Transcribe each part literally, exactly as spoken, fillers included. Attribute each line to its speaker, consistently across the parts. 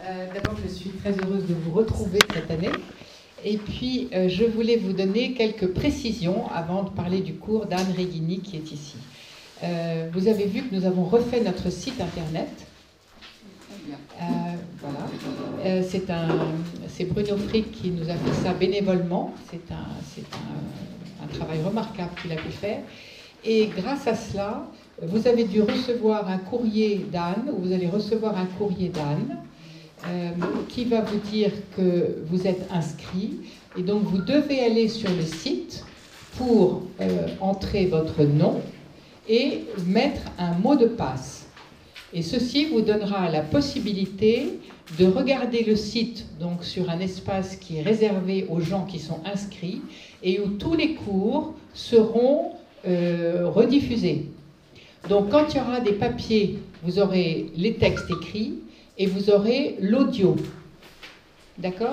Speaker 1: Euh, D'abord, je suis très heureuse de vous retrouver cette année. Et puis, euh, je voulais vous donner quelques précisions avant de parler du cours d'Anne Reghini qui est ici. Euh, vous avez vu que nous avons refait notre site internet. Euh, voilà. Euh, c'est un, c'est Bruno Frick qui nous a fait ça bénévolement. C'est un, c'est un, un travail remarquable qu'il a pu faire. Et grâce à cela, vous avez dû recevoir un courrier d'Anne, ou vous allez recevoir un courrier d'Anne, euh, qui va vous dire que vous êtes inscrit. Et donc, vous devez aller sur le site pour euh, entrer votre nom et mettre un mot de passe. Et ceci vous donnera la possibilité de regarder le site donc sur un espace qui est réservé aux gens qui sont inscrits et où tous les cours seront euh, rediffusés. Donc quand il y aura des papiers, vous aurez les textes écrits et vous aurez l'audio. D'accord ?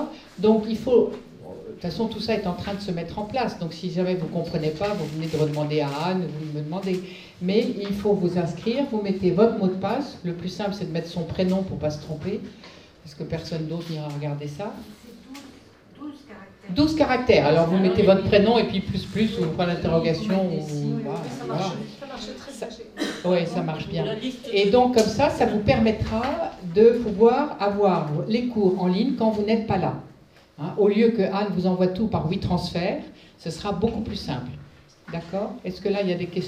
Speaker 1: Donc il faut... De toute façon, tout ça est en train de se mettre en place. Donc, si jamais vous ne comprenez pas, vous venez de redemander à Anne, vous me demandez. Mais il faut vous inscrire, vous mettez votre mot de passe. Le plus simple, c'est de mettre son prénom pour ne pas se tromper, parce que personne d'autre n'ira regarder ça.
Speaker 2: C'est douze caractères.
Speaker 1: douze caractères. Alors, vous mettez votre prénom et puis plus plus, ou point d'interrogation. Ou... Voilà,
Speaker 2: ça,
Speaker 1: voilà.
Speaker 2: marche, ça marche très bien.
Speaker 1: Oui, ça marche bien. Et donc, comme ça, ça vous permettra de pouvoir avoir les cours en ligne quand vous n'êtes pas là. Hein, au lieu que Anne vous envoie tout par huit transferts, ce sera beaucoup plus simple. D'accord ? Est-ce que là, il y a des questions ?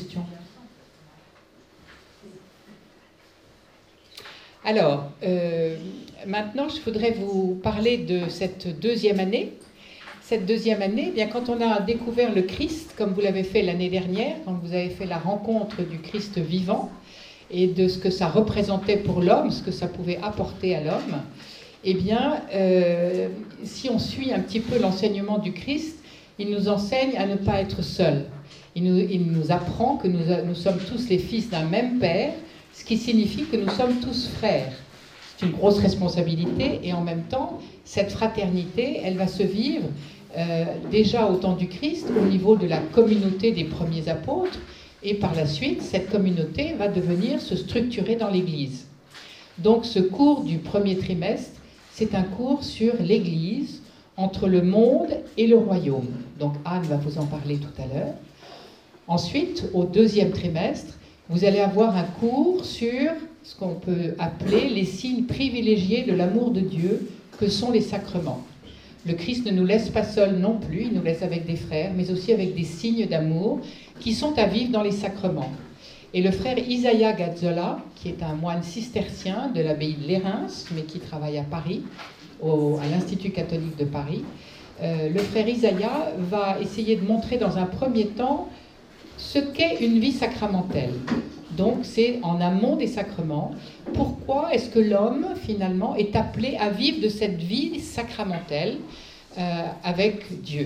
Speaker 1: Alors, euh, maintenant, je voudrais vous parler de cette deuxième année. Cette deuxième année, eh bien, quand on a découvert le Christ, comme vous l'avez fait l'année dernière, quand vous avez fait la rencontre du Christ vivant et de ce que ça représentait pour l'homme, ce que ça pouvait apporter à l'homme, eh bien, euh, si on suit un petit peu l'enseignement du Christ, il nous enseigne à ne pas être seul. Il nous, il nous apprend que nous, nous sommes tous les fils d'un même Père, ce qui signifie que nous sommes tous frères. C'est une grosse responsabilité et en même temps, cette fraternité, elle va se vivre euh, déjà au temps du Christ, au niveau de la communauté des premiers apôtres, et par la suite, cette communauté va devenir se structurer dans l'Église. Donc, ce cours du premier trimestre, c'est un cours sur l'Église, entre le monde et le royaume. Donc Anne va vous en parler tout à l'heure. Ensuite, au deuxième trimestre, vous allez avoir un cours sur ce qu'on peut appeler les signes privilégiés de l'amour de Dieu, que sont les sacrements. Le Christ ne nous laisse pas seuls non plus, il nous laisse avec des frères, mais aussi avec des signes d'amour qui sont à vivre dans les sacrements. Et le frère Isaiah Gazzola, qui est un moine cistercien de l'abbaye de Lérins, mais qui travaille à Paris, au, à l'Institut catholique de Paris, euh, le frère Isaiah va essayer de montrer dans un premier temps ce qu'est une vie sacramentelle. Donc c'est en amont des sacrements. Pourquoi est-ce que l'homme, finalement, est appelé à vivre de cette vie sacramentelle euh, avec Dieu ?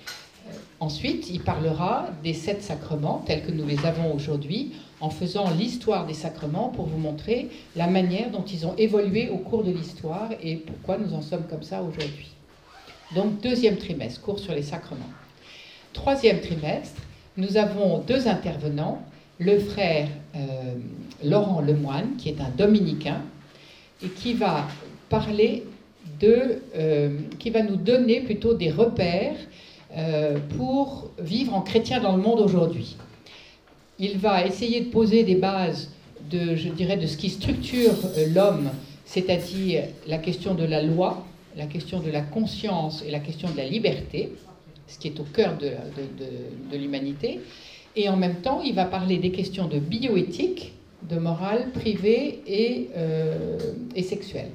Speaker 1: Ensuite, il parlera des sept sacrements tels que nous les avons aujourd'hui, en faisant l'histoire des sacrements pour vous montrer la manière dont ils ont évolué au cours de l'histoire et pourquoi nous en sommes comme ça aujourd'hui. Donc, deuxième trimestre, cours sur les sacrements. Troisième trimestre, nous avons deux intervenants, le frère euh, Laurent Lemoine, qui est un dominicain, et qui va parler de, euh, qui va nous donner plutôt des repères Euh, pour vivre en chrétien dans le monde aujourd'hui. Il va essayer de poser des bases de, je dirais, de ce qui structure euh, l'homme, c'est-à-dire la question de la loi, la question de la conscience et la question de la liberté, ce qui est au cœur de, de, de, de l'humanité. Et en même temps, il va parler des questions de bioéthique, de morale privée et, euh, et sexuelle.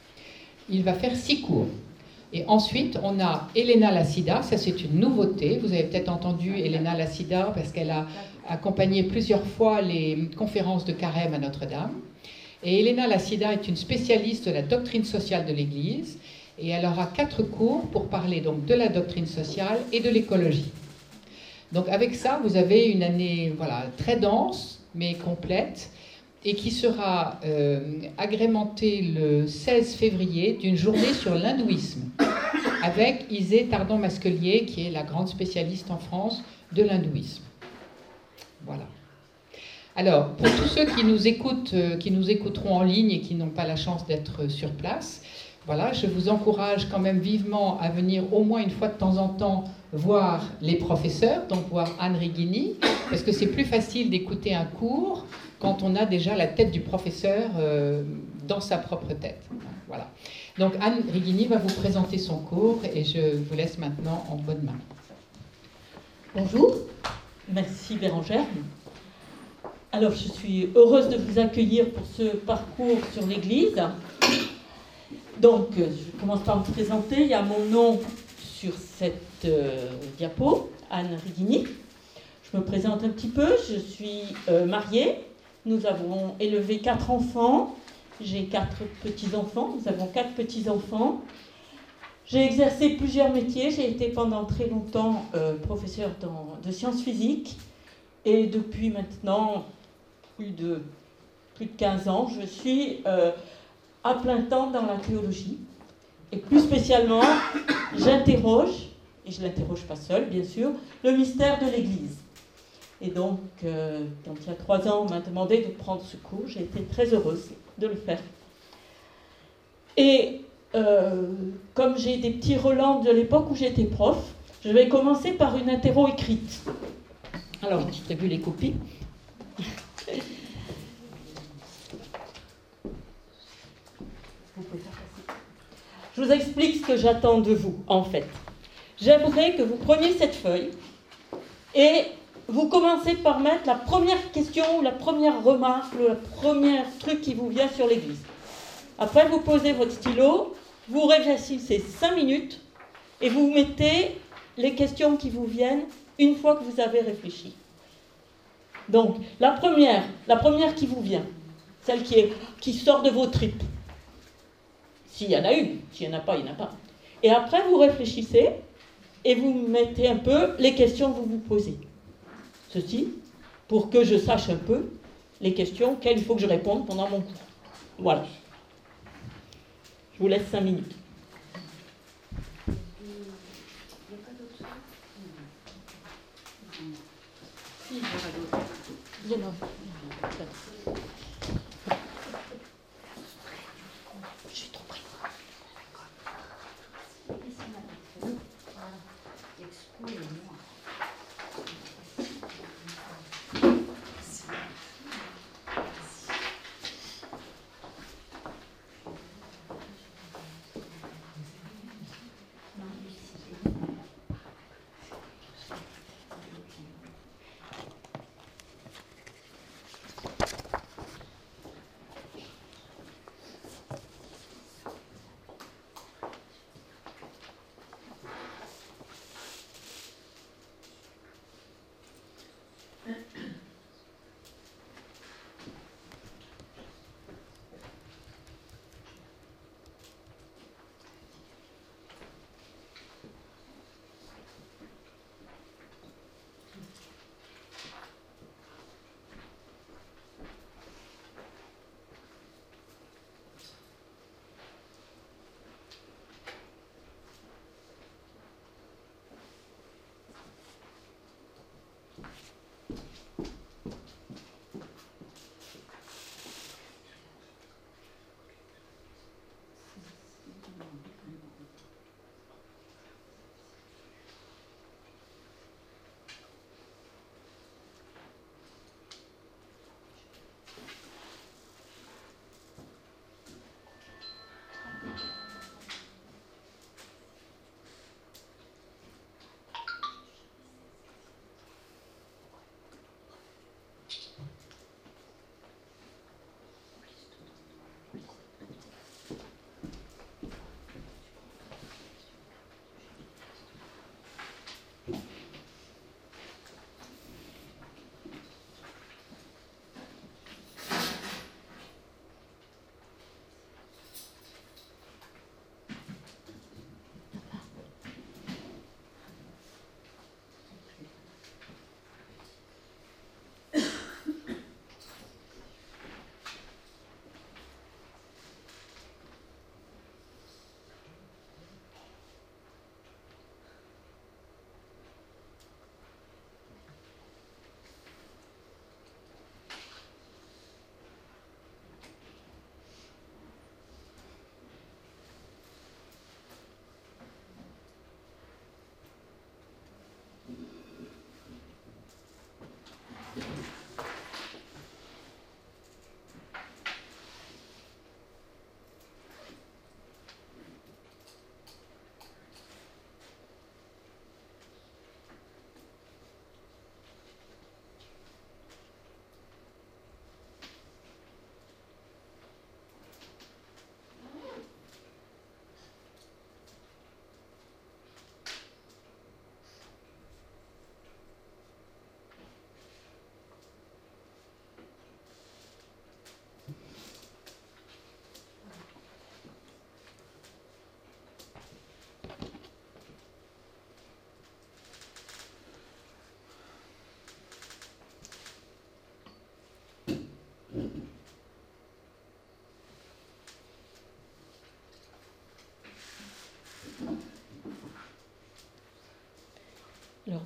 Speaker 1: Il va faire six cours. Et ensuite, on a Elena Lassida, ça c'est une nouveauté. Vous avez peut-être entendu Elena Lassida parce qu'elle a accompagné plusieurs fois les conférences de Carême à Notre-Dame. Et Elena Lassida est une spécialiste de la doctrine sociale de l'Église et elle aura quatre cours pour parler donc de la doctrine sociale et de l'écologie. Donc avec ça, vous avez une année voilà, très dense mais complète et qui sera euh, agrémentée le seize février d'une journée sur l'hindouisme, avec Isée Tardon-Masquelier, qui est la grande spécialiste en France de l'hindouisme. Voilà. Alors, pour tous ceux qui nous écoutent, euh, qui nous écouteront en ligne et qui n'ont pas la chance d'être sur place, voilà, je vous encourage quand même vivement à venir au moins une fois de temps en temps voir les professeurs, donc voir Anne Righini, parce que c'est plus facile d'écouter un cours quand on a déjà la tête du professeur euh, dans sa propre tête. Voilà. Donc Anne Righini va vous présenter son cours et je vous laisse maintenant en bonne main.
Speaker 3: Bonjour, merci Bérangère. Alors je suis heureuse de vous accueillir pour ce parcours sur l'Église. Donc je commence par me présenter, il y a mon nom sur cette euh, diapo, Anne Righini. Je me présente un petit peu, je suis euh, mariée, nous avons élevé quatre enfants, j'ai quatre petits-enfants, nous avons quatre petits-enfants. J'ai exercé plusieurs métiers, j'ai été pendant très longtemps euh, professeure dans, de sciences physiques et depuis maintenant plus de, plus de quinze ans, je suis euh, à plein temps dans la théologie. Et plus spécialement, j'interroge, et je ne l'interroge pas seule bien sûr, le mystère de l'Église. Et donc, euh, quand il y a trois ans, on m'a demandé de prendre ce cours, j'ai été très heureuse de le faire. Et euh, comme j'ai des petits relents de l'époque où j'étais prof, je vais commencer par une interro écrite. Alors, j'ai distribué les copies. Je vous explique ce que j'attends de vous, en fait. J'aimerais que vous preniez cette feuille et vous commencez par mettre la première question, la première remarque, le premier truc qui vous vient sur l'Église. Après, vous posez votre stylo, vous réfléchissez cinq minutes et vous mettez les questions qui vous viennent une fois que vous avez réfléchi. Donc, la première, la première qui vous vient, celle qui, est, qui sort de vos tripes. S'il y en a une, s'il n'y en a pas, il n'y en a pas. Et après, vous réfléchissez et vous mettez un peu les questions que vous vous posez. Ceci, pour que je sache un peu les questions auxquelles il faut que je réponde pendant mon cours. Voilà. Je vous laisse cinq minutes. Il y en a. Je suis trop près.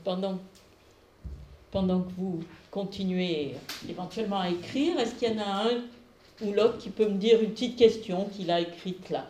Speaker 3: pendant, pendant que vous continuez éventuellement à écrire, est-ce qu'il y en a un ou l'autre qui peut me dire une petite question qu'il a écrite là?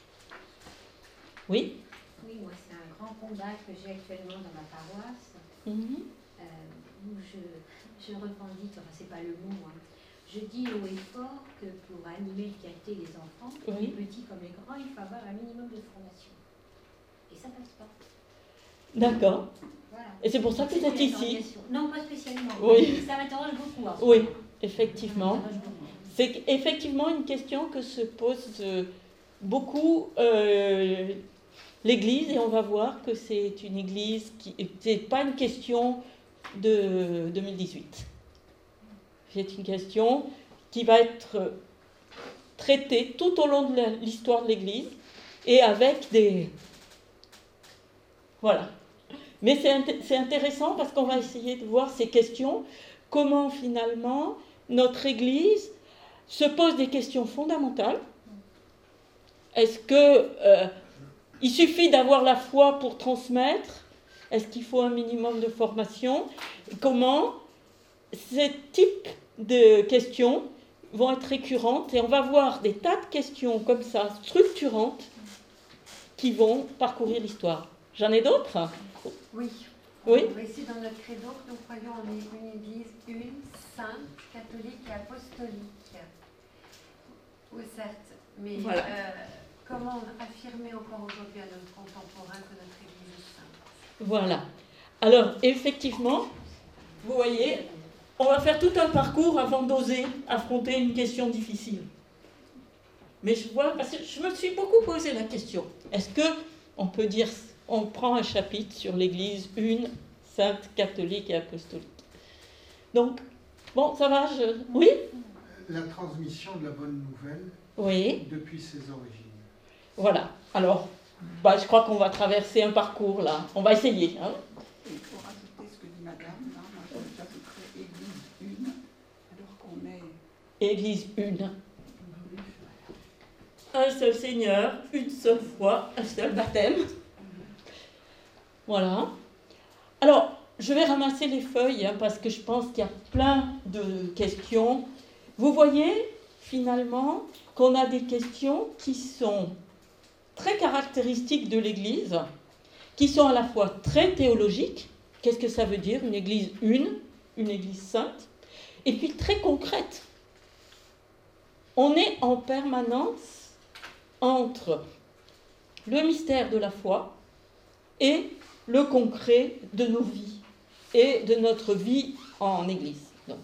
Speaker 3: Oui?
Speaker 2: Oui, moi, c'est un grand combat que j'ai actuellement dans ma paroisse,
Speaker 3: Mm-hmm.
Speaker 2: euh, où je, je revendique, enfin, c'est pas le mot, hein. Je dis haut et fort que pour animer le quartier des enfants,
Speaker 3: Oui.
Speaker 2: les petits comme les grands, il faut avoir un minimum de formation. Et ça passe pas.
Speaker 3: D'accord.
Speaker 2: Voilà.
Speaker 3: Et c'est pour ça que vous êtes
Speaker 2: C'était
Speaker 3: ici?
Speaker 2: l'interrogation. Non, pas spécialement.
Speaker 3: Oui.
Speaker 2: Ça m'interroge beaucoup. En ce
Speaker 3: Oui,
Speaker 2: moment.
Speaker 3: effectivement.
Speaker 2: Ça m'interroge beaucoup.
Speaker 3: C'est effectivement une question que se pose euh, beaucoup euh, l'Église, et on va voir que c'est une Église qui... C'est pas une question de deux mille dix-huit. C'est une question qui va être traitée tout au long de l'histoire de l'Église, et avec des... Voilà. Mais c'est int- c'est intéressant parce qu'on va essayer de voir ces questions, comment finalement notre Église se pose des questions fondamentales. Est-ce que euh, il suffit d'avoir la foi pour transmettre? Est-ce qu'il faut un minimum de formation? Comment ces types de questions vont être récurrentes, et on va voir des tas de questions comme ça, structurantes, qui vont parcourir l'histoire. J'en ai d'autres?
Speaker 4: Oui.
Speaker 3: Oui.
Speaker 4: Ici, dans notre credo, nous croyons en une Église une, sainte, catholique et apostolique. Oui, certes, mais
Speaker 3: Voilà.
Speaker 4: euh, comment affirmer encore aujourd'hui à notre contemporain que notre Église est sainte?
Speaker 3: Voilà. Alors, effectivement, vous voyez, on va faire tout un parcours avant d'oser affronter une question difficile. Mais je vois, parce que je me suis beaucoup posé la question. Est-ce que on peut dire, on prend un chapitre sur l'Église une, sainte, catholique et apostolique? Donc, bon, ça va, je... Oui?
Speaker 5: La transmission de la bonne nouvelle
Speaker 3: Oui.
Speaker 5: depuis ses origines.
Speaker 3: Voilà. Alors, bah, je crois qu'on va traverser un parcours là. On va essayer. Hein?
Speaker 6: Il faut rajouter ce que dit madame, là, moi j'ajouterais Église une, alors qu'on est...
Speaker 3: Église une. Un seul Seigneur, une seule foi, un seul baptême. Voilà. Alors, je vais ramasser les feuilles hein, parce que je pense qu'il y a plein de questions. Vous voyez, finalement, qu'on a des questions qui sont très caractéristiques de l'Église, qui sont à la fois très théologiques. Qu'est-ce que ça veut dire, une Église une, une Église sainte, et puis très concrète. On est en permanence entre le mystère de la foi et le concret de nos vies et de notre vie en Église. Donc,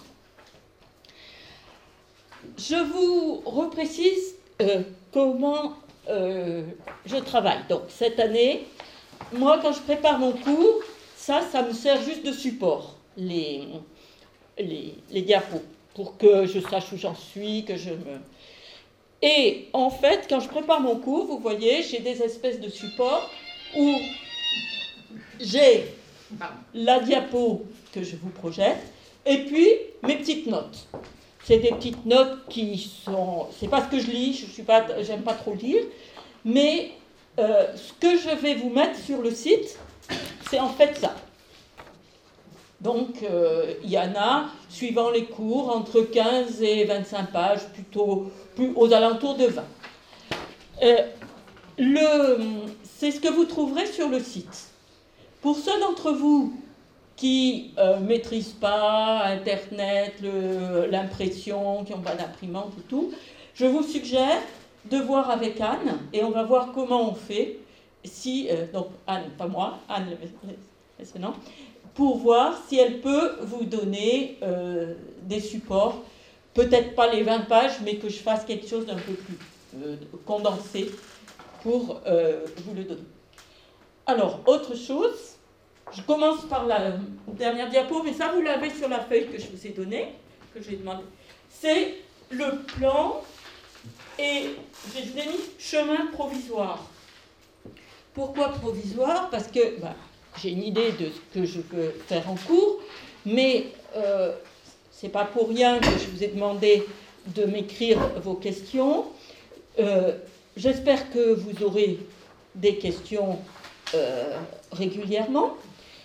Speaker 3: je vous reprécise euh, comment euh, je travaille. Donc, cette année, moi, quand je prépare mon cours, ça, ça me sert juste de support, les, les, les diapos, pour que je sache où j'en suis, que je me... Et en fait, quand je prépare mon cours, vous voyez, j'ai des espèces de supports où j'ai la diapo que je vous projette et puis mes petites notes. C'est des petites notes qui sont... C'est pas ce que je lis, je suis pas, j'aime pas trop lire, mais euh, ce que je vais vous mettre sur le site, c'est en fait ça. Donc, euh, il y en a, suivant les cours, entre quinze et vingt-cinq pages, plutôt plus aux alentours de vingt. Euh, le, c'est ce que vous trouverez sur le site. Pour ceux d'entre vous qui ne euh, maîtrisent pas Internet, le, l'impression, qui n'ont pas d'imprimante et tout, je vous suggère de voir avec Anne, et on va voir comment on fait, si, euh, donc Anne, pas moi, Anne, le nom, pour voir si elle peut vous donner euh, des supports, peut-être pas les vingt pages, mais que je fasse quelque chose d'un peu plus euh, condensé pour euh, vous le donner. Alors, autre chose, je commence par la dernière diapo, mais ça vous l'avez sur la feuille que je vous ai donnée, que j'ai demandé. C'est le plan et je l'ai mis chemin provisoire. Pourquoi provisoire? Parce que bah, j'ai une idée de ce que je veux faire en cours, mais euh, c'est pas pour rien que je vous ai demandé de m'écrire vos questions. Euh, j'espère que vous aurez des questions euh, régulièrement.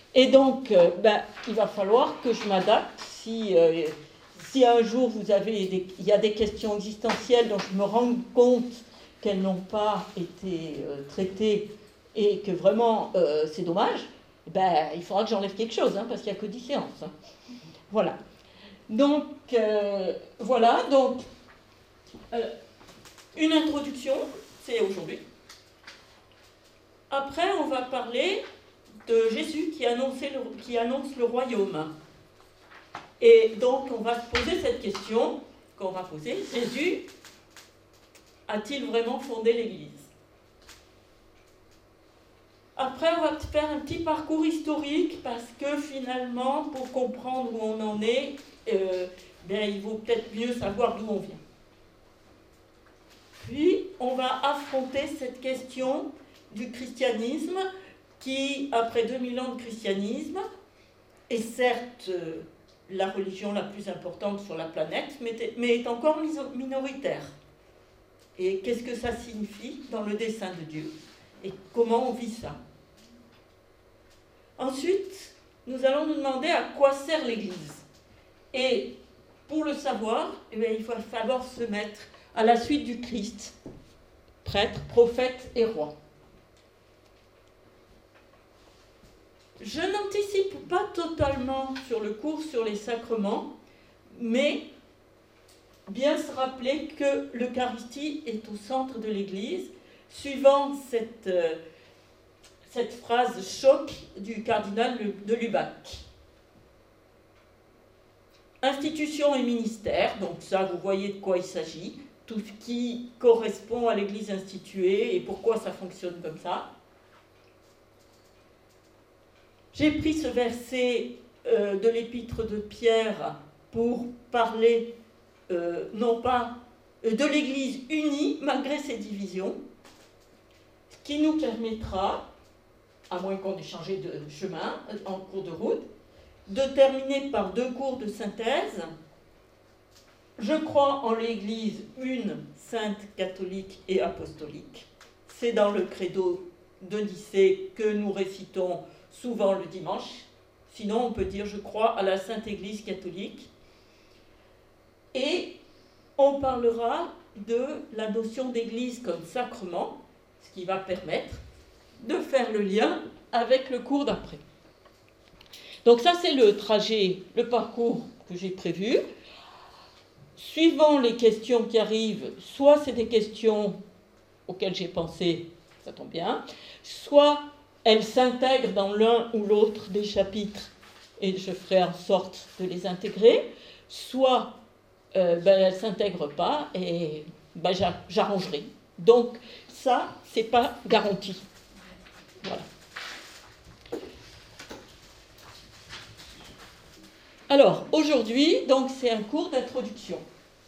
Speaker 3: Et donc, euh, ben, il va falloir que je m'adapte. Si, euh, si un jour vous avez des, il y a des questions existentielles dont je me rends compte qu'elles n'ont pas été euh, traitées et que vraiment euh, c'est dommage, ben, il faudra que j'enlève quelque chose, hein, parce qu'il n'y a que dix séances. Hein. Voilà. Donc, euh, voilà. Donc, euh, une introduction, c'est aujourd'hui. Après, on va parler de Jésus qui, annonçait le, qui annonce le royaume. Et donc, on va se poser cette question qu'on va poser. Jésus a-t-il vraiment fondé l'Église? Après, on va faire un petit parcours historique parce que finalement, pour comprendre où on en est, euh, bien, il vaut peut-être mieux savoir d'où on vient. Puis, on va affronter cette question du christianisme qui, après deux mille ans de christianisme, est certes euh, la religion la plus importante sur la planète, mais, mais est encore minoritaire. Et qu'est-ce que ça signifie dans le dessein de Dieu? Et comment on vit ça? Ensuite, nous allons nous demander à quoi sert l'Église. Et pour le savoir, eh bien, il va falloir se mettre à la suite du Christ, prêtre, prophète et roi. Je n'anticipe pas totalement sur le cours sur les sacrements, mais bien se rappeler que l'Eucharistie est au centre de l'Église, suivant cette, euh, cette phrase choc du cardinal de Lubac. Institution et ministère, donc ça vous voyez de quoi il s'agit, tout ce qui correspond à l'Église instituée et pourquoi ça fonctionne comme ça. J'ai pris ce verset euh, de l'épître de Pierre pour parler euh, non pas euh, de l'Église unie malgré ses divisions, ce qui nous permettra, à moins qu'on ait changé de chemin en cours de route, de terminer par deux cours de synthèse. Je crois en l'Église une, sainte, catholique et apostolique. C'est dans le credo de Nicée que nous récitons souvent le dimanche. Sinon, on peut dire « Je crois à la Sainte Église catholique ». Et on parlera de la notion d'Église comme sacrement, ce qui va permettre de faire le lien avec le cours d'après. Donc ça, c'est le trajet, le parcours que j'ai prévu. Suivant les questions qui arrivent, soit c'est des questions auxquelles j'ai pensé, ça tombe bien, soit elles s'intègrent dans l'un ou l'autre des chapitres et je ferai en sorte de les intégrer, soit euh, ben, elles ne s'intègrent pas et ben, j'arrangerai. Donc ça, ce n'est pas garanti. Voilà. Alors, aujourd'hui, donc c'est un cours d'introduction.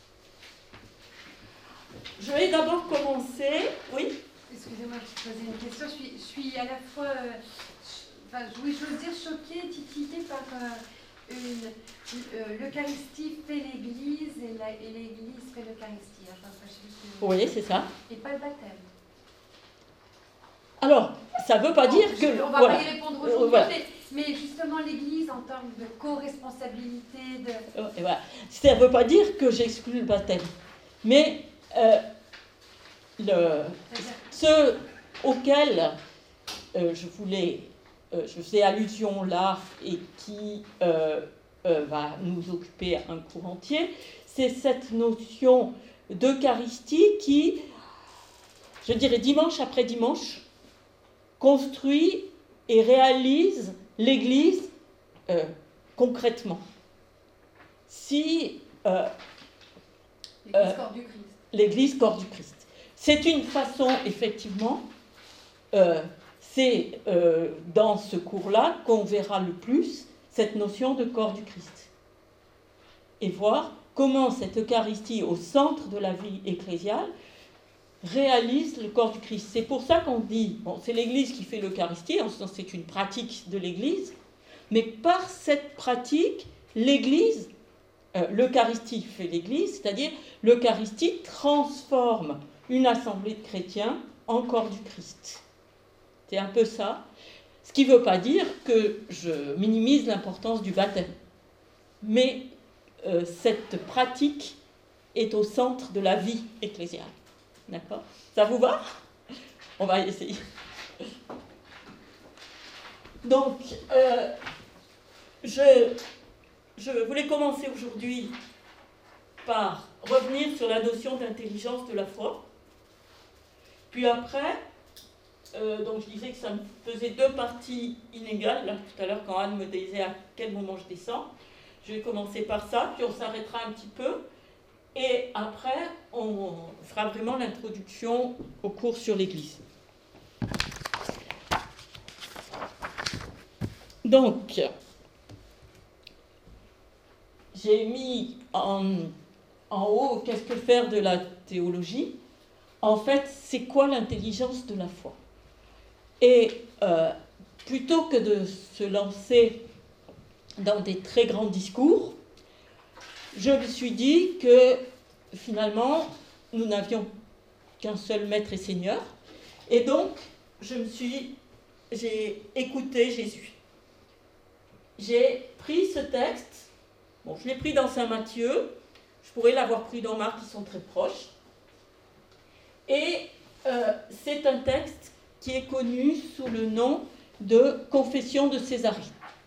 Speaker 3: Je vais d'abord commencer... Oui ?
Speaker 4: Excusez-moi, je te posais une question. Je suis, je suis à la fois, euh, enfin, oui, j'ose dire choquée, titillée par euh, une, euh, l'Eucharistie fait l'Église et, la, et l'Église fait l'Eucharistie. Enfin, je sais que...
Speaker 3: Oui, c'est ça.
Speaker 4: Et pas le baptême.
Speaker 3: Alors, ça ne veut pas
Speaker 4: bon,
Speaker 3: dire
Speaker 4: je,
Speaker 3: que...
Speaker 4: On va
Speaker 3: voilà.
Speaker 4: pas y répondre aujourd'hui,
Speaker 3: voilà.
Speaker 4: mais, mais justement l'Église en termes de co-responsabilité, de...
Speaker 3: Et voilà. Ça ne veut pas dire que j'exclus le baptême. Mais euh, le, ceux auxquels euh, je voulais, euh, je faisais allusion là et qui euh, euh, va nous occuper un cours entier, c'est cette notion d'Eucharistie qui, je dirais dimanche après dimanche, construit et réalise l'Église euh, concrètement. Si euh,
Speaker 4: l'Église corps du Christ.
Speaker 3: L'Église corps du Christ. C'est une façon, effectivement, euh, c'est euh, dans ce cours-là qu'on verra le plus cette notion de corps du Christ. Et voir comment cette Eucharistie au centre de la vie ecclésiale réalise le corps du Christ. C'est pour ça qu'on dit, bon, c'est l'Église qui fait l'Eucharistie, en ce sens c'est une pratique de l'Église, mais par cette pratique, l'Église, euh, l'Eucharistie fait l'Église, c'est-à-dire l'Eucharistie transforme une assemblée de chrétiens en corps du Christ. C'est un peu ça. Ce qui ne veut pas dire que je minimise l'importance du baptême. Mais euh, cette pratique est au centre de la vie ecclésiale. D'accord ? Ça vous va ? On va essayer. Donc, euh, je, je voulais commencer aujourd'hui par revenir sur la notion d'intelligence de la foi. Puis après, euh, donc je disais que ça me faisait deux parties inégales, là, tout à l'heure quand Anne me disait à quel moment je descends. Je vais commencer par ça, puis on s'arrêtera un petit peu. Et après, on fera vraiment l'introduction au cours sur l'Église. Donc, j'ai mis en, en haut « Qu'est-ce que faire de la théologie ?» En fait, c'est quoi l'intelligence de la foi? Et euh, plutôt que de se lancer dans des très grands discours, je me suis dit que finalement, nous n'avions qu'un seul maître et seigneur. Et donc, je me suis, j'ai écouté Jésus. J'ai pris ce texte, bon, je l'ai pris dans Saint Matthieu, je pourrais l'avoir pris dans Marc, qui sont très proches. Et euh, c'est un texte qui est connu sous le nom de Confession de Césarée.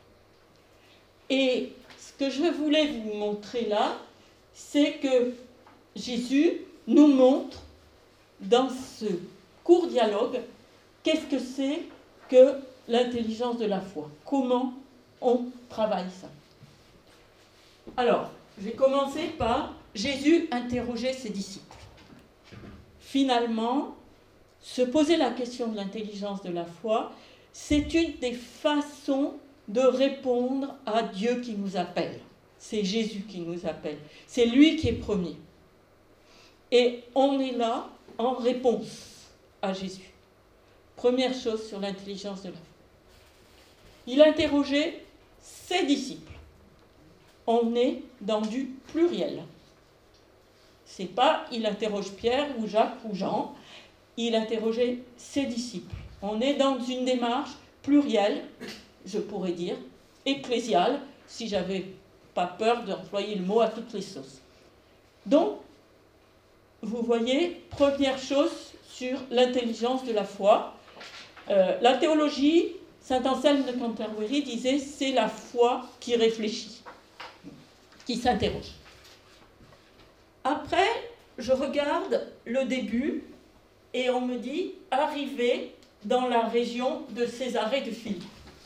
Speaker 3: Et ce que je voulais vous montrer là, c'est que Jésus nous montre dans ce court dialogue qu'est-ce que c'est que l'intelligence de la foi, comment on travaille ça. Alors, je vais commencer par Jésus interroger ses disciples. Finalement, se poser la question de l'intelligence de la foi, c'est une des façons de répondre à Dieu qui nous appelle. C'est Jésus qui nous appelle. C'est lui qui est premier. Et on est là en réponse à Jésus. Première chose sur l'intelligence de la foi. Il interrogeait ses disciples. On est dans du pluriel. C'est pas il interroge Pierre ou Jacques ou Jean, il interrogeait ses disciples. On est dans une démarche plurielle, je pourrais dire, ecclésiale, si j'avais pas peur d'employer le mot à toutes les sauces. Donc, vous voyez, première chose sur l'intelligence de la foi. Euh, la théologie, saint Anselme de Canterbury disait, c'est la foi qui réfléchit, qui s'interroge. Après, je regarde le début et on me dit « arriver dans la région de Césarée de Philippe ».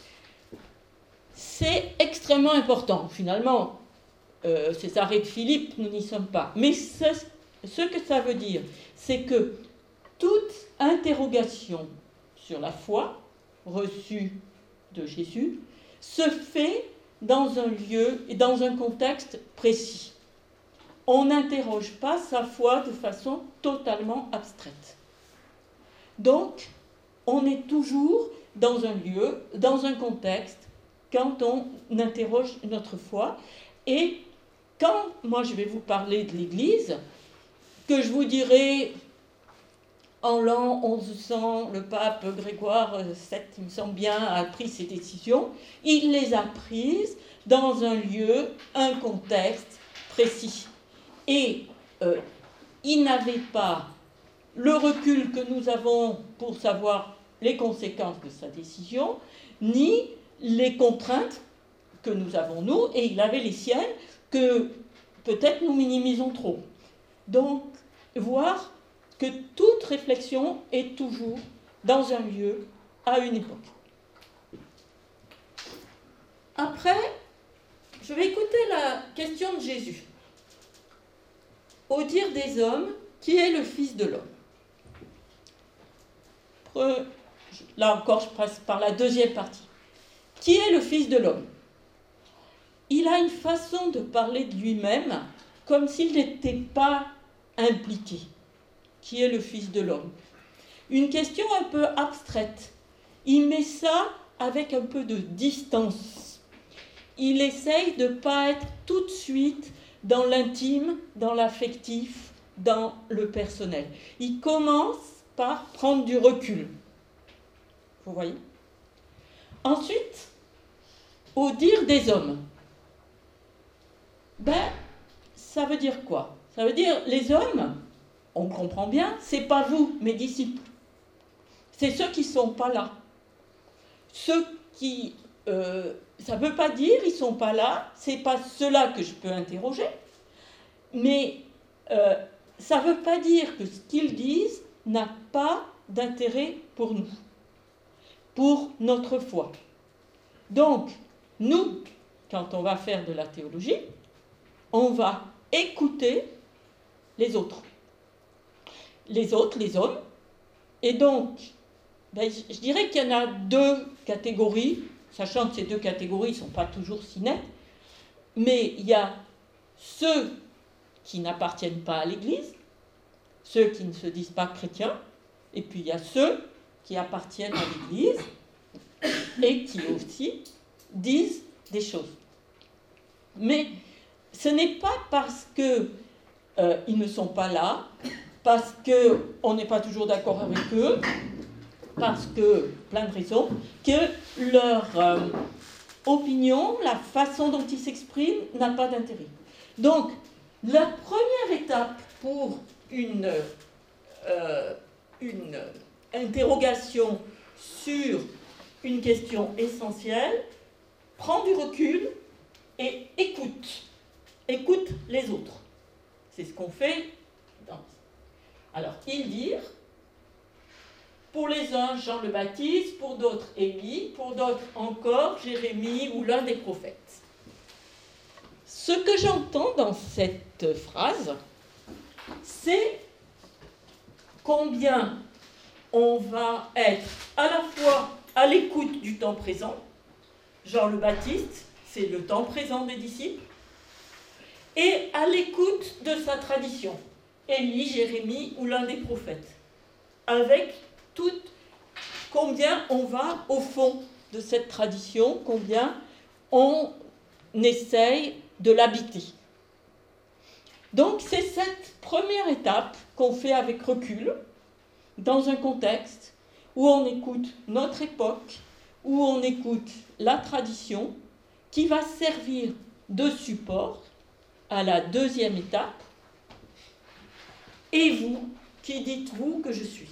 Speaker 3: C'est extrêmement important. Finalement, euh, Césarée de Philippe, nous n'y sommes pas. Mais ce, ce que ça veut dire, c'est que toute interrogation sur la foi reçue de Jésus se fait dans un lieu et dans un contexte précis. On n'interroge pas sa foi de façon totalement abstraite. Donc, on est toujours dans un lieu, dans un contexte, quand on interroge notre foi. Et quand, moi je vais vous parler de l'Église, que je vous dirai, en l'an onze cents, le pape Grégoire sept, il me semble bien, a pris ses décisions, il les a prises dans un lieu, un contexte précis. Et euh, il n'avait pas le recul que nous avons pour savoir les conséquences de sa décision, ni les contraintes que nous avons nous, et il avait les siennes que peut-être nous minimisons trop. Donc, voir que toute réflexion est toujours dans un lieu, à une époque. Après, je vais écouter la question de Jésus. Au dire des hommes, qui est le Fils de l'homme? Là encore, je passe par la deuxième partie. Qui est le Fils de l'homme? Il a une façon de parler de lui-même comme s'il n'était pas impliqué. Qui est le Fils de l'homme? Une question un peu abstraite. Il met ça avec un peu de distance. Il essaye de ne pas être tout de suite dans l'intime, dans l'affectif, dans le personnel. Il commence par prendre du recul. Vous voyez? Ensuite, au dire des hommes, ben, ça veut dire quoi? Ça veut dire, les hommes, on comprend bien, c'est pas vous, mes disciples. C'est ceux qui ne sont pas là. Ceux qui... Euh, ça ne veut pas dire ils ne sont pas là, ce n'est pas ceux-là que je peux interroger, mais euh, ça ne veut pas dire que ce qu'ils disent n'a pas d'intérêt pour nous, pour notre foi. Donc, nous, quand on va faire de la théologie, on va écouter les autres. Les autres, les hommes. Et donc, ben, je dirais qu'il y en a deux catégories, sachant que ces deux catégories ne sont pas toujours si nettes, mais il y a ceux qui n'appartiennent pas à l'Église, ceux qui ne se disent pas chrétiens, et puis il y a ceux qui appartiennent à l'Église et qui aussi disent des choses. Mais ce n'est pas parce qu'ils euh, ne sont pas là, parce qu'on n'est pas toujours d'accord avec eux, parce que, plein de raisons, que leur euh, opinion, la façon dont ils s'expriment, n'a pas d'intérêt. Donc, la première étape pour une, euh, une interrogation sur une question essentielle, prends du recul et écoute. Écoute les autres. C'est ce qu'on fait dans... Alors, ils dirent, pour les uns, Jean le Baptiste, pour d'autres, Élie, pour d'autres encore, Jérémie ou l'un des prophètes. Ce que j'entends dans cette phrase, c'est combien on va être à la fois à l'écoute du temps présent. Jean le Baptiste, c'est le temps présent des disciples, et à l'écoute de sa tradition, Élie, Jérémie ou l'un des prophètes, avec tout combien on va au fond de cette tradition, combien on essaye de l'habiter. Donc c'est cette première étape qu'on fait avec recul, dans un contexte où on écoute notre époque, où on écoute la tradition, qui va servir de support à la deuxième étape. Et vous, qui dites-vous que je suis?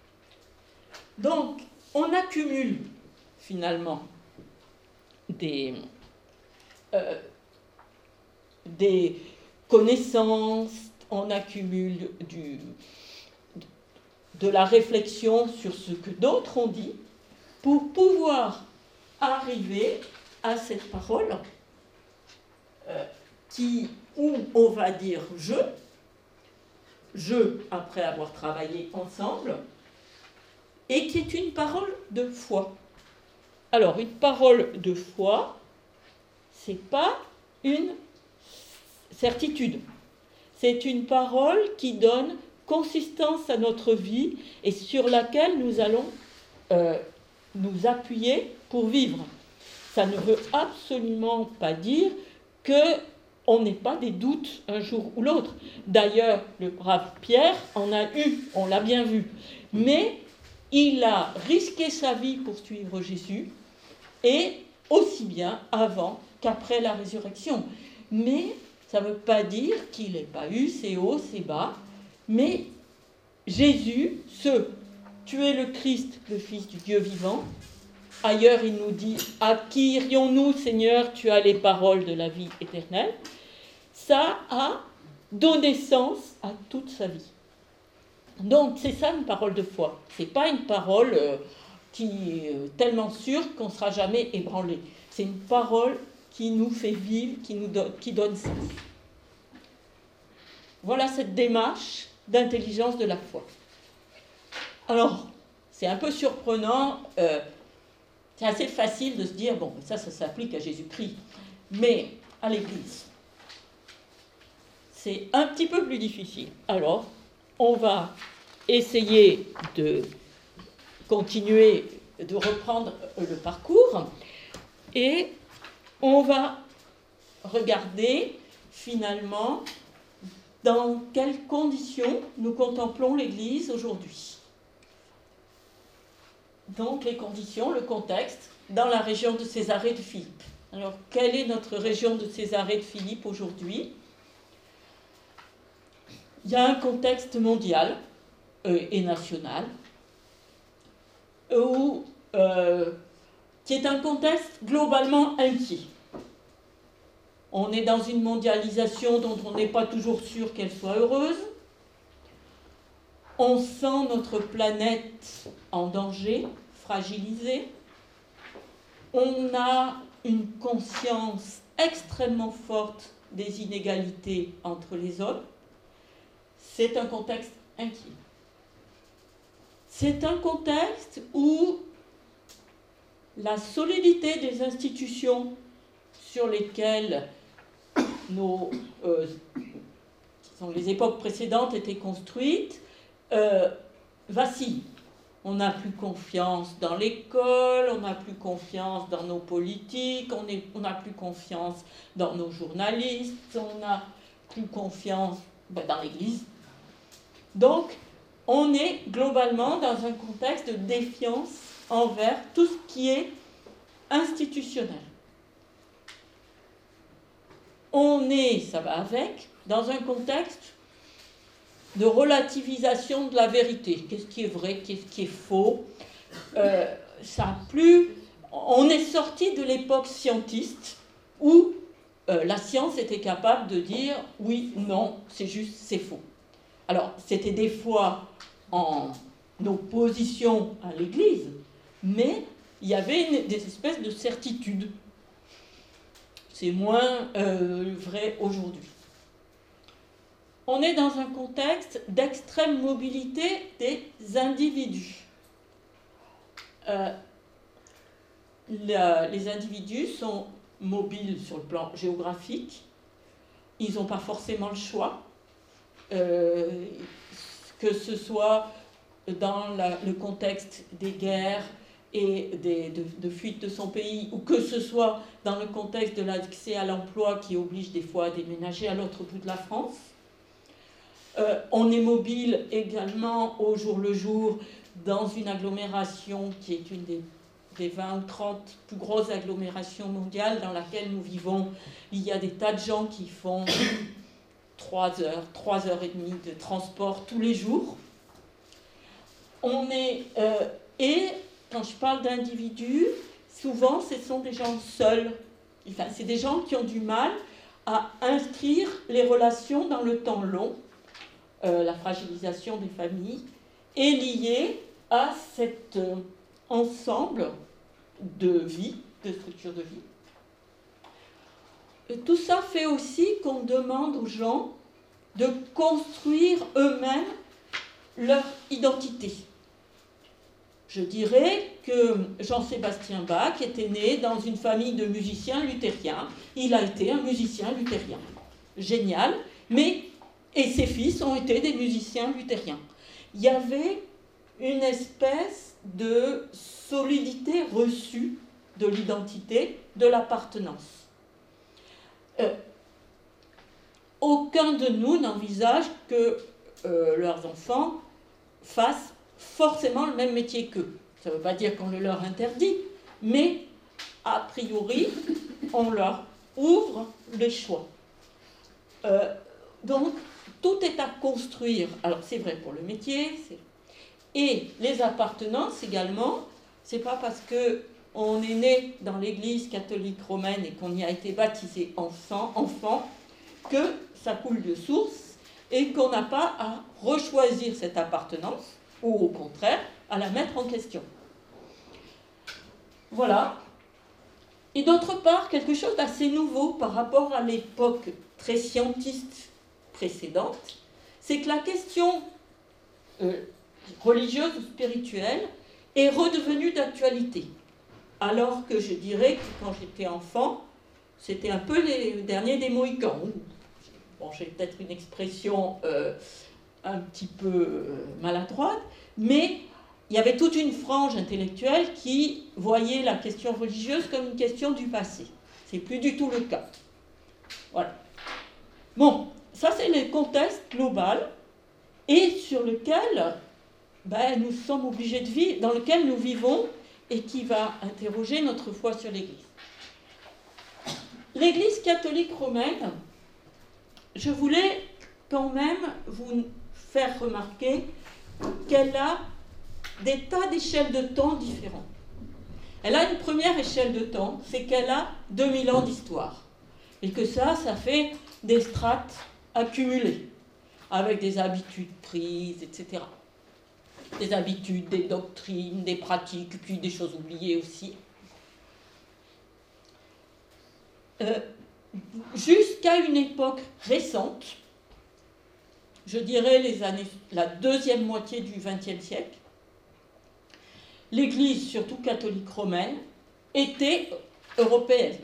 Speaker 3: Donc, on accumule finalement des, euh, des connaissances, on accumule du, de la réflexion sur ce que d'autres ont dit pour pouvoir arriver à cette parole euh, qui, où on va dire « je », je après avoir travaillé ensemble, et qui est une parole de foi. Alors, une parole de foi, ce n'est pas une certitude. C'est une parole qui donne consistance à notre vie et sur laquelle nous allons euh, nous appuyer pour vivre. Ça ne veut absolument pas dire qu'on n'ait pas des doutes un jour ou l'autre. D'ailleurs, le brave Pierre en a eu, on l'a bien vu. Mais il a risqué sa vie pour suivre Jésus, et aussi bien avant qu'après la résurrection. Mais ça ne veut pas dire qu'il n'ait pas eu ses hauts, ses bas, mais Jésus, ce « Tu es le Christ, le Fils du Dieu vivant », ailleurs il nous dit « À qui irions-nous, Seigneur, tu as les paroles de la vie éternelle », ça a donné sens à toute sa vie. Donc, c'est ça une parole de foi. Ce n'est pas une parole euh, qui est euh, tellement sûre qu'on ne sera jamais ébranlé. C'est une parole qui nous fait vivre, qui nous donne, qui donne sens. Voilà cette démarche d'intelligence de la foi. Alors, c'est un peu surprenant, euh, c'est assez facile de se dire, bon, ça, ça s'applique à Jésus-Christ, mais à l'Église, c'est un petit peu plus difficile. Alors, on va essayer de continuer, de reprendre le parcours et on va regarder finalement dans quelles conditions nous contemplons l'Église aujourd'hui. donc les conditions, le contexte, dans la région de Césarée de Philippe. Alors, quelle est notre région de Césarée de Philippe aujourd'hui? Il y a un contexte mondial euh, et national, où, euh, qui est un contexte globalement inquiet. On est dans une mondialisation dont on n'est pas toujours sûr qu'elle soit heureuse. On sent notre planète en danger, fragilisée. On a une conscience extrêmement forte des inégalités entre les hommes. C'est un contexte inquiet. C'est un contexte où la solidité des institutions sur lesquelles nos, euh, disons, les époques précédentes étaient construites euh, vacille. On n'a plus confiance dans l'école, on n'a plus confiance dans nos politiques, on n'a plus confiance dans nos journalistes, on n'a plus confiance ben, dans l'Église. Donc, on est globalement dans un contexte de défiance envers tout ce qui est institutionnel. On est, ça va avec, dans un contexte de relativisation de la vérité. Qu'est-ce qui est vrai, qu'est-ce qui est faux euh, ça a plus... On est sorti de l'époque scientiste où euh, la science était capable de dire oui, non, c'est juste, c'est faux. Alors, c'était des fois en opposition à l'Église, mais il y avait une, des espèces de certitudes. C'est moins euh, vrai aujourd'hui. On est dans un contexte d'extrême mobilité des individus. Euh, la, les individus sont mobiles sur le plan géographique. Ils n'ont pas forcément le choix. Euh, que ce soit dans la, le contexte des guerres et des, de, de fuite de son pays, ou que ce soit dans le contexte de l'accès à l'emploi qui oblige des fois à déménager à l'autre bout de la France. Euh, on est mobile également au jour le jour dans une agglomération qui est une des, des vingt ou trente plus grosses agglomérations mondiales dans laquelle nous vivons. Il y a des tas de gens qui font trois heures, trois heures et demie de transport tous les jours. On est... Euh, et quand je parle d'individus, souvent ce sont des gens seuls. Enfin, c'est des gens qui ont du mal à inscrire les relations dans le temps long. Euh, la fragilisation des familles est liée à cet euh, ensemble de vie, de structures de vie. Et tout ça fait aussi qu'on demande aux gens de construire eux-mêmes leur identité. Je dirais que Jean-Sébastien Bach était né dans une famille de musiciens luthériens. Il a été un musicien luthérien. Génial, mais et ses fils ont été des musiciens luthériens. Il y avait une espèce de solidité reçue de l'identité, de l'appartenance. Euh, aucun de nous n'envisage que euh, leurs enfants fassent forcément le même métier qu'eux. Ça ne veut pas dire qu'on le leur interdit, mais a priori, on leur ouvre les choix. Euh, donc, tout est à construire. Alors, c'est vrai pour le métier, c'est... et les appartenances également. C'est pas parce qu'on est né dans l'Église catholique romaine et qu'on y a été baptisé enfant, enfant que ça coule de source et qu'on n'a pas à rechoisir cette appartenance ou au contraire à la mettre en question. Voilà. Et d'autre part, quelque chose d'assez nouveau par rapport à l'époque très scientiste précédente, c'est que la question euh, religieuse ou spirituelle est redevenue d'actualité. Alors que je dirais que quand j'étais enfant, c'était un peu les, le dernier des Mohicans. Bon, j'ai peut-être une expression euh, un petit peu euh, maladroite, mais il y avait toute une frange intellectuelle qui voyait la question religieuse comme une question du passé. C'est plus du tout le cas. Voilà. Bon. Ça, c'est le contexte global et sur lequel ben, nous sommes obligés de vivre, dans lequel nous vivons et qui va interroger notre foi sur l'Église. L'Église catholique romaine, je voulais quand même vous faire remarquer qu'elle a des tas d'échelles de temps différents. Elle a une première échelle de temps, c'est qu'elle a deux mille ans d'histoire. Et que ça, ça fait des strates accumulées, avec des habitudes prises, et cetera. Des habitudes, des doctrines, des pratiques, puis des choses oubliées aussi. Euh, jusqu'à une époque récente, je dirais les années, la deuxième moitié du vingtième siècle, l'Église, surtout catholique romaine, était européenne.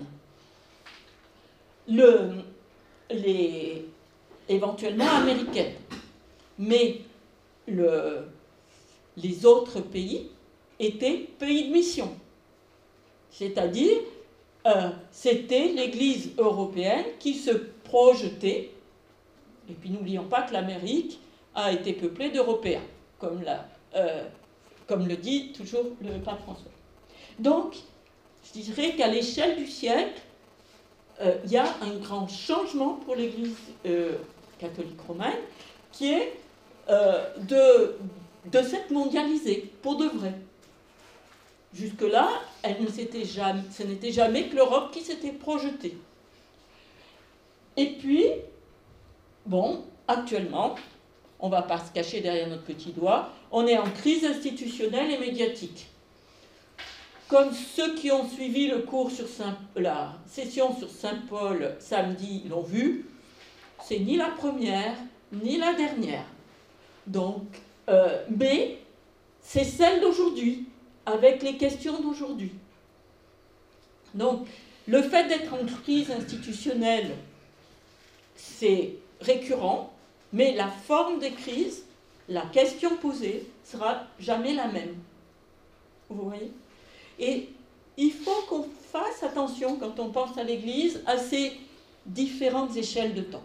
Speaker 3: Le, les, éventuellement américaine. Mais le, les autres pays étaient pays de mission. C'est-à-dire, euh, c'était l'Église européenne qui se projetait. Et puis n'oublions pas que l'Amérique a été peuplée d'Européens, comme, la, euh, comme le dit toujours le pape François. Donc, je dirais qu'à l'échelle du siècle, euh, il y a un grand changement pour l'Église euh, catholique romaine, qui est euh, de, de s'être mondialisée, pour de vrai. Jusque-là, elle ne s'était jamais, ce n'était jamais que l'Europe qui s'était projetée. Et puis, bon, actuellement, on ne va pas se cacher derrière notre petit doigt, on est en crise institutionnelle et médiatique. Comme ceux qui ont suivi le cours sur Saint, la session sur Saint-Paul samedi l'ont vu, c'est ni la première, ni la dernière. Donc, euh, mais c'est celle d'aujourd'hui, avec les questions d'aujourd'hui. Donc, le fait d'être en crise institutionnelle, c'est récurrent, mais la forme des crises, la question posée, sera jamais la même. Vous voyez ? Et il faut qu'on fasse attention, quand on pense à l'Église, à ces différentes échelles de temps.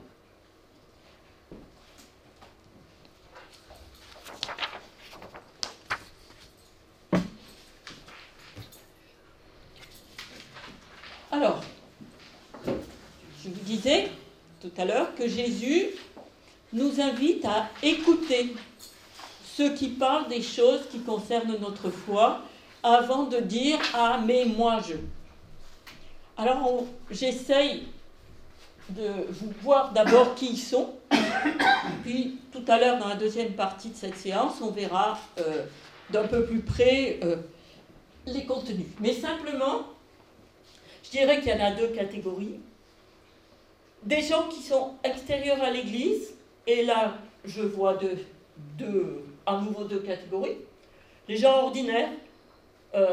Speaker 3: Alors, je vous disais tout à l'heure que Jésus nous invite à écouter ceux qui parlent des choses qui concernent notre foi avant de dire « Ah, mais moi je ». Alors, j'essaye de vous voir d'abord qui ils sont, puis tout à l'heure, dans la deuxième partie de cette séance, on verra euh, d'un peu plus près euh, les contenus. Mais simplement, je dirais qu'il y en a deux catégories. Des gens qui sont extérieurs à l'Église, et là, je vois deux, deux, à nouveau deux catégories. Les gens ordinaires, euh,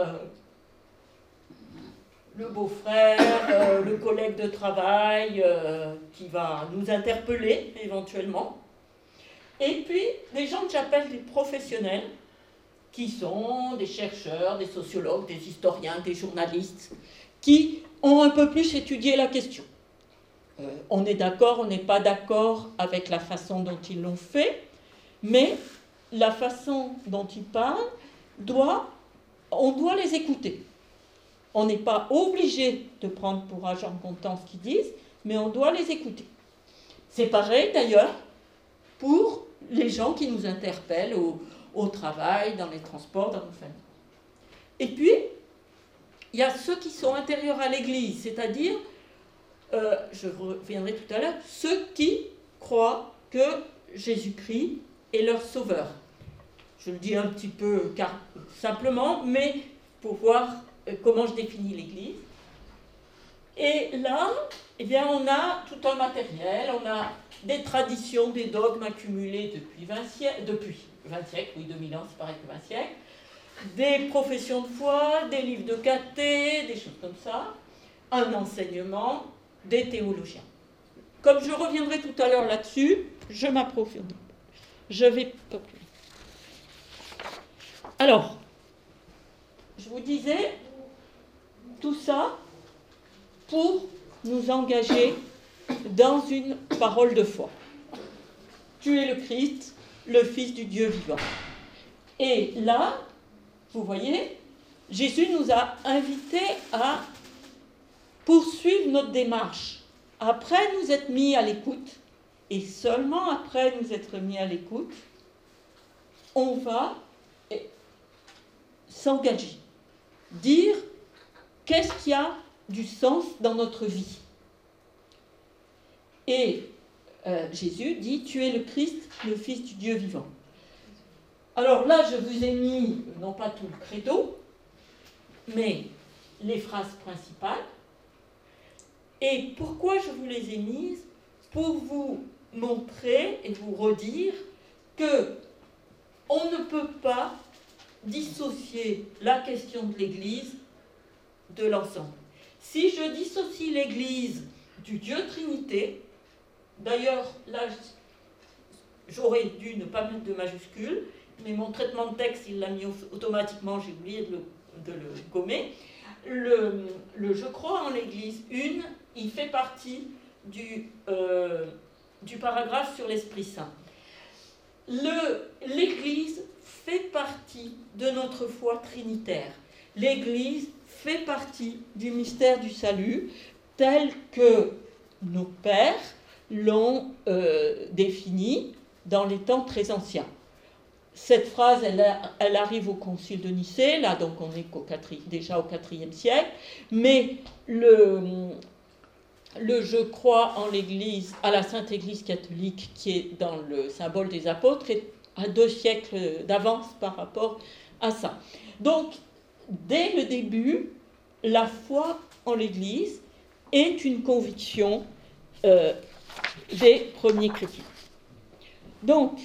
Speaker 3: le beau-frère, euh, le collègue de travail euh, qui va nous interpeller éventuellement. Et puis, les gens que j'appelle des professionnels, qui sont des chercheurs, des sociologues, des historiens, des journalistes, qui ont un peu plus étudié la question. Euh, on est d'accord, on n'est pas d'accord avec la façon dont ils l'ont fait, mais la façon dont ils parlent, doit, on doit les écouter. On n'est pas obligé de prendre pour argent comptant ce qu'ils disent, mais on doit les écouter. C'est pareil d'ailleurs pour les gens qui nous interpellent au, au travail, dans les transports, dans nos familles. Et puis, il y a ceux qui sont intérieurs à l'Église, c'est-à-dire, euh, je reviendrai tout à l'heure, ceux qui croient que Jésus-Christ est leur sauveur. Je le dis un petit peu car, simplement, mais pour voir euh, comment je définis l'Église. Et là, eh bien, on a tout un matériel, on a des traditions, des dogmes accumulés depuis vingt siècles, depuis vingt siècles, oui, deux mille ans, c'est pareil que vingt siècles, des professions de foi, des livres de caté, des choses comme ça, un enseignement, des théologiens. Comme je reviendrai tout à l'heure là-dessus, je m'approfondis. Je vais pas plus. Alors, je vous disais, tout ça pour nous engager dans une parole de foi. Tu es le Christ, le Fils du Dieu vivant. Et là, vous voyez, Jésus nous a invités à poursuivre notre démarche. Après nous être mis à l'écoute, et seulement après nous être mis à l'écoute, on va s'engager, dire qu'est-ce qui a du sens dans notre vie. Et euh, Jésus dit, tu es le Christ, le Fils du Dieu vivant. Alors là, je vous ai mis, non pas tout le credo, mais les phrases principales. Et pourquoi je vous les ai mises? Pour vous montrer et vous redire que on ne peut pas dissocier la question de l'Église de l'ensemble. Si je dissocie l'Église du Dieu Trinité, d'ailleurs, là, j'aurais dû ne pas mettre de majuscule, mais mon traitement de texte, il l'a mis automatiquement, j'ai oublié de le, de le gommer. Le, le je crois en l'Église une, il fait partie du, euh, du paragraphe sur l'Esprit Saint. Le, L'Église fait partie de notre foi trinitaire. L'Église fait partie du mystère du salut tel que nos pères l'ont euh, défini dans les temps très anciens. Cette phrase, elle, a, elle arrive au Concile de Nicée, là donc on est qu'au quatrième, déjà au quatrième siècle, mais le, le je crois en l'Église, à la Sainte Église catholique qui est dans le symbole des apôtres, est à deux siècles d'avance par rapport à ça. Donc, dès le début, la foi en l'Église est une conviction euh, des premiers chrétiens. Donc,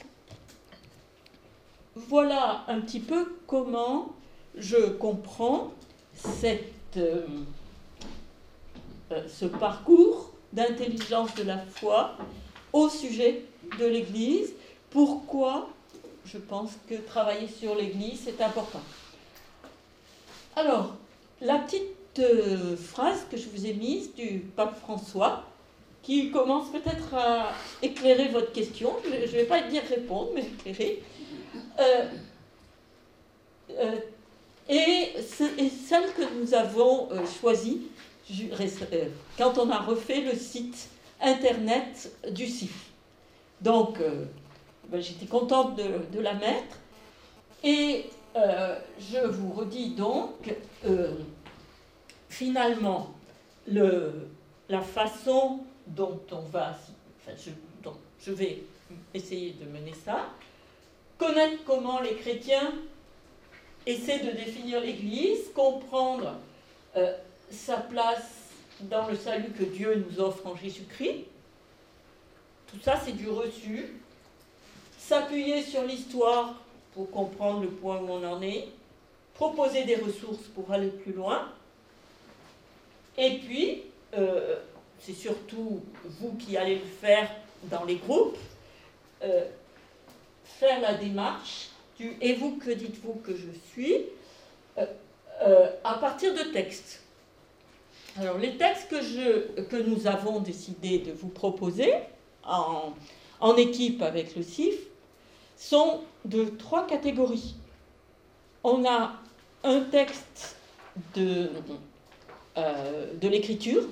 Speaker 3: voilà un petit peu comment je comprends cette, euh, euh, ce parcours d'intelligence de la foi au sujet de l'Église. Pourquoi je pense que travailler sur l'Église, c'est important. Alors, la petite euh, phrase que je vous ai mise du pape François, qui commence peut-être à éclairer votre question, je ne vais pas dire répondre, mais éclairer, euh, euh, et, et celle que nous avons euh, choisie euh, quand on a refait le site internet du C I F. Donc, euh, ben, j'étais contente de, de la mettre, et euh, je vous redis donc, euh, finalement, le, la façon dont on va, enfin, je, donc, je vais essayer de mener ça, connaître comment les chrétiens essaient de définir l'Église, comprendre euh, sa place dans le salut que Dieu nous offre en Jésus-Christ. Tout ça, c'est du reçu. S'appuyer sur l'histoire pour comprendre le point où on en est, proposer des ressources pour aller plus loin, et puis, euh, c'est surtout vous qui allez le faire dans les groupes, euh, faire la démarche du « et vous, que dites-vous que je suis euh, ?» euh, à partir de textes. Alors, les textes que, je, que nous avons décidé de vous proposer en, en équipe avec le C I F sont de trois catégories. On a un texte de, euh, de l'écriture,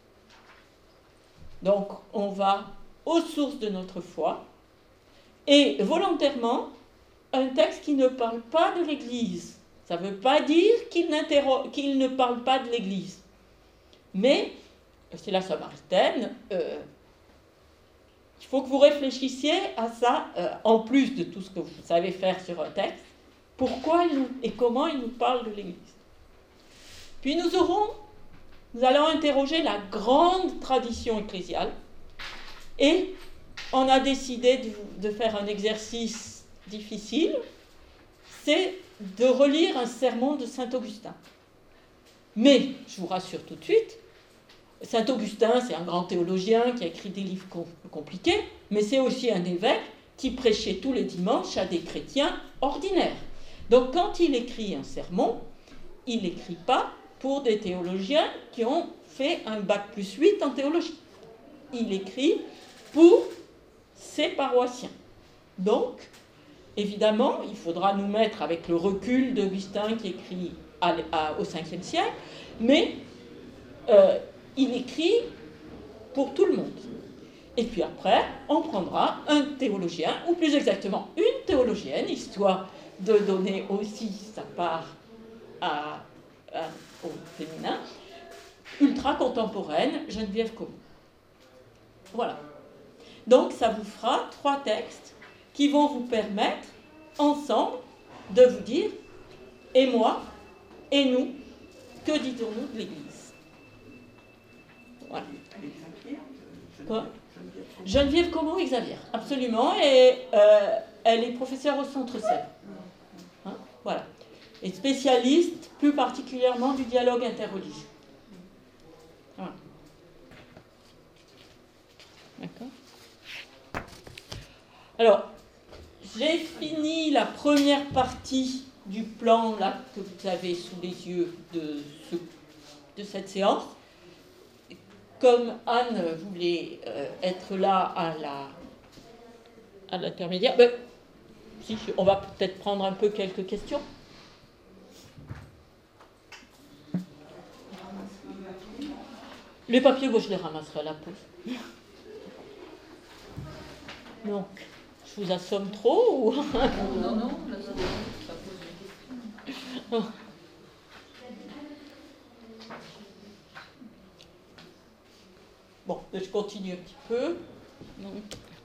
Speaker 3: donc on va aux sources de notre foi, et volontairement, un texte qui ne parle pas de l'Église. Ça ne veut pas dire qu'il, qu'il ne parle pas de l'Église. Mais, c'est la Samaritaine, euh, il faut que vous réfléchissiez à ça, euh, en plus de tout ce que vous savez faire sur un texte, pourquoi il nous, et comment il nous parle de l'Église. Puis nous aurons, nous allons interroger la grande tradition ecclésiale, et on a décidé de, de faire un exercice difficile, c'est de relire un sermon de saint Augustin. Mais, je vous rassure tout de suite, saint Augustin, c'est un grand théologien qui a écrit des livres compliqués, mais c'est aussi un évêque qui prêchait tous les dimanches à des chrétiens ordinaires. Donc, quand il écrit un sermon, il n'écrit pas pour des théologiens qui ont fait un bac plus huit en théologie. Il écrit pour ses paroissiens. Donc, évidemment, il faudra nous mettre avec le recul d'Augustin qui écrit à, à, au cinquième siècle, mais euh, il écrit pour tout le monde. Et puis après, on prendra un théologien, ou plus exactement une théologienne, histoire de donner aussi sa part à, à, au féminin, ultra contemporaine, Geneviève Comon. Voilà. Donc ça vous fera trois textes qui vont vous permettre, ensemble, de vous dire, et moi, et nous, que dit-on-nous de l'Église? Voilà. Quoi? Geneviève Comon, Xavier, absolument, et euh, elle est professeure au Centre Sèvres. Hein, voilà. Et spécialiste, plus particulièrement, du dialogue interreligieux. Voilà. D'accord. Alors, j'ai fini la première partie du plan là que vous avez sous les yeux de, ce, de cette séance. Comme Anne voulait euh, être là à la à l'intermédiaire, ben, si, on va peut-être prendre un peu quelques questions. Les papiers, moi je les ramasserai à la pause. Donc, je vous assomme trop ou... Non, non, là, ça pose une question. Bon, je continue un petit peu. Donc.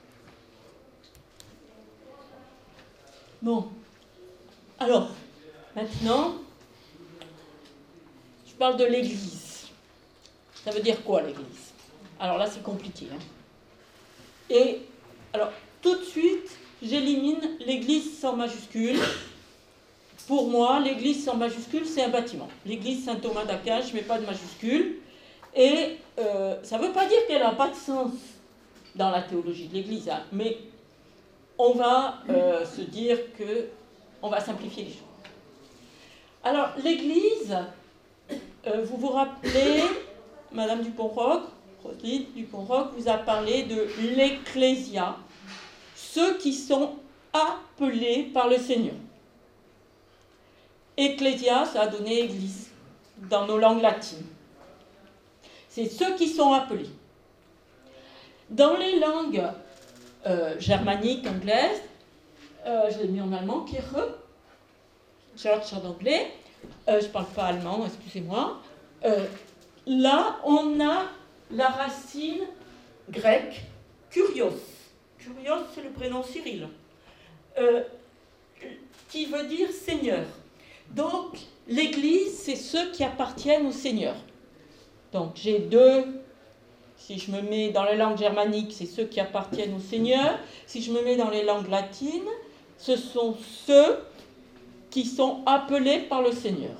Speaker 3: Bon, alors, maintenant, je parle de l'Église. Ça veut dire quoi, l'Église? Alors là, c'est compliqué. Hein. Et, alors, tout de suite, j'élimine l'Église sans majuscule. Pour moi, l'Église sans majuscule, c'est un bâtiment. L'Église Saint-Thomas d'Aquin, je ne mets pas de majuscule. Et euh, ça ne veut pas dire qu'elle n'a pas de sens dans la théologie de l'Église, hein, mais on va euh, se dire que on va simplifier les choses. Alors, l'Église, euh, vous vous rappelez, Madame Dupont-Roch, Roselyne Dupont-Roch vous a parlé de l'Ecclésia, ceux qui sont appelés par le Seigneur. Ecclésia, ça a donné Église dans nos langues latines. C'est ceux qui sont appelés. Dans les langues euh, germaniques, anglaises, euh, je l'ai mis en allemand, Kirche, church en anglais, euh, je ne parle pas allemand, excusez-moi. Euh, là, on a la racine grecque, kurios. Kurios, c'est le prénom Cyril, euh, qui veut dire Seigneur. Donc, l'Église, c'est ceux qui appartiennent au Seigneur. Donc, j'ai deux, si je me mets dans les langues germaniques, c'est ceux qui appartiennent au Seigneur. Si je me mets dans les langues latines, ce sont ceux qui sont appelés par le Seigneur.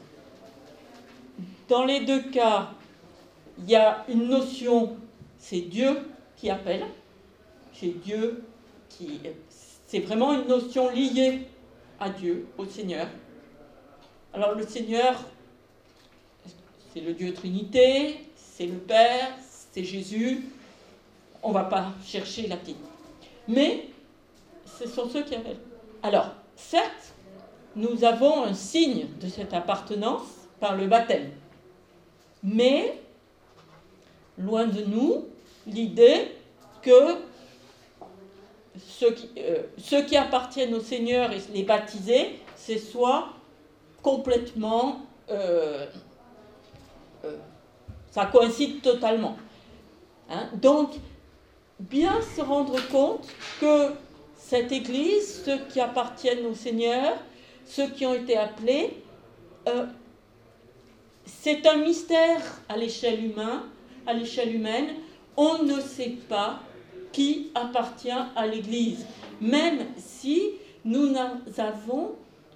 Speaker 3: Dans les deux cas, il y a une notion, c'est Dieu qui appelle. C'est Dieu qui... C'est vraiment une notion liée à Dieu, au Seigneur. Alors, le Seigneur... c'est le Dieu Trinité, c'est le Père, c'est Jésus. On ne va pas chercher la petite. Mais ce sont ceux qui appellent. Alors, certes, nous avons un signe de cette appartenance par le baptême. Mais, loin de nous, l'idée que ceux qui, euh, ceux qui appartiennent au Seigneur et les baptisés, c'est soit complètement... Euh, Euh, ça coïncide totalement. Hein? Donc, bien se rendre compte que cette Église, ceux qui appartiennent au Seigneur, ceux qui ont été appelés, euh, c'est un mystère à l'échelle humaine, à l'échelle humaine. On ne sait pas qui appartient à l'Église, même si nous avons